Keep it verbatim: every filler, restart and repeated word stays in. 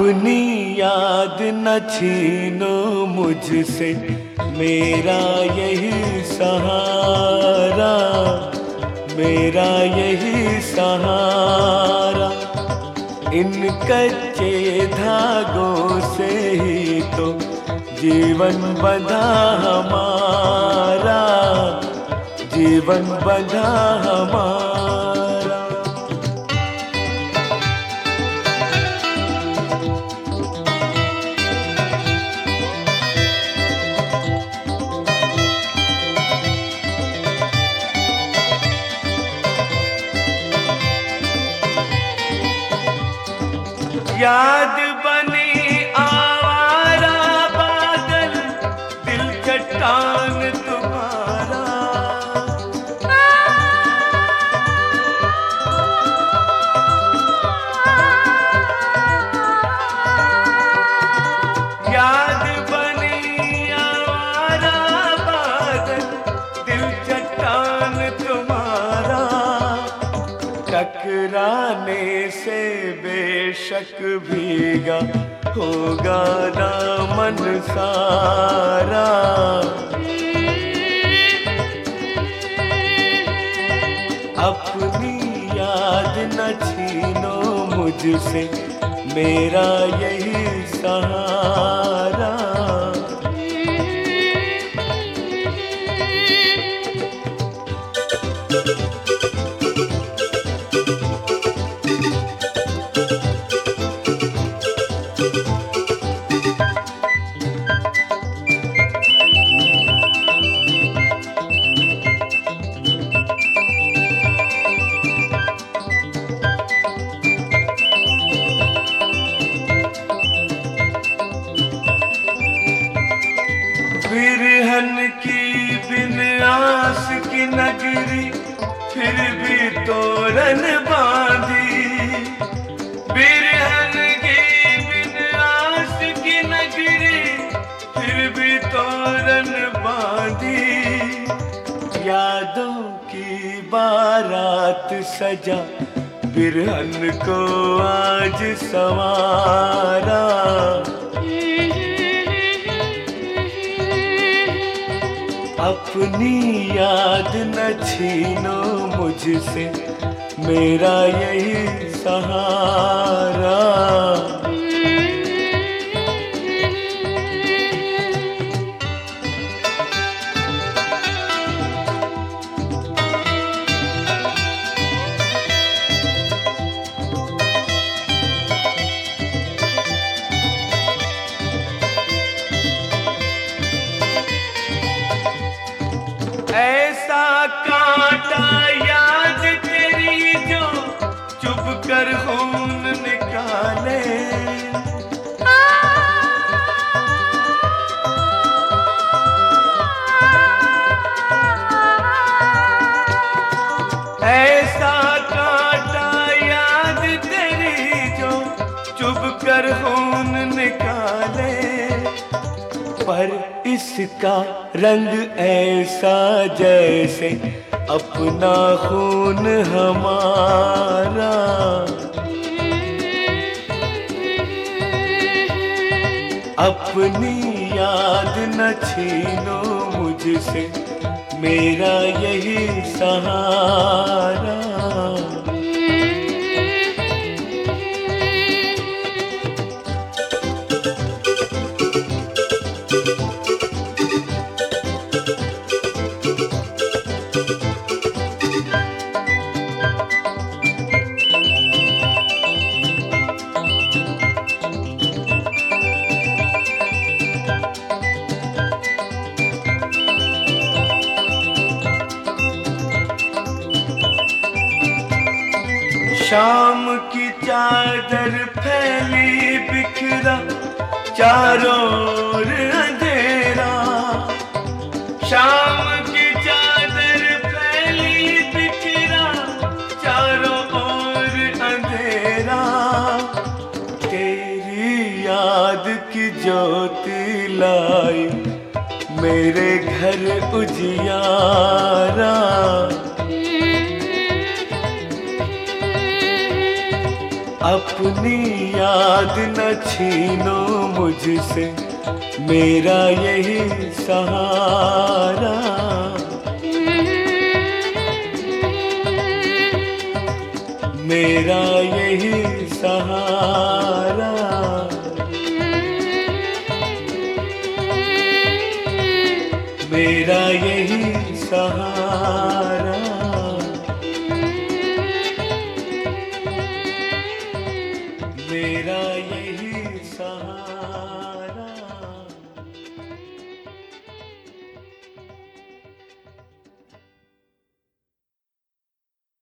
अपनी याद न छीनो मुझसे, मेरा यही सहारा, मेरा यही सहारा। इन कच्चे धागों से ही तो जीवन बंधा हमारा, जीवन बंधा हमारा। याद बनी आवारा बादल, दिल चट्टान तुम्हारा। याद बनी आवारा बादल, दिल चट्टान तुम्हारा। टकराने से बेशक भीगा होगा दामन सारा। अपनी याद न छीनो मुझसे, मेरा यही सहारा। बिरहन की बिन आस की नगरी, फिर भी तोरन बांधी। बिरहन की बिन आस की नगरी, फिर भी तोरन बांधी। यादों की बारात सजा, बिरहन को आज संवारा। अपनी याद न छीनो मुझसे, मेरा यही सहारा। ऐसा कांटा याद तेरी जो चुभ कर खून निकाले। ऐसा कांटा याद तेरी जो चुभ कर खून निकाले। पर इसका रंग ऐसा जैसे अपना खून हमारा। अपनी याद न छीनो मुझसे, मेरा यही सहारा। शाम की चादर फैली बिखरा, चारों ओर अंधेरा। शाम की चादर फैली बिखरा, चारों ओर अंधेरा। तेरी याद की ज्योति लाई मेरे घर उजियारा। अपनी याद न छीनो मुझसे, मेरा यही सहारा। मेरा यही सहारा। मेरा यही सहारा।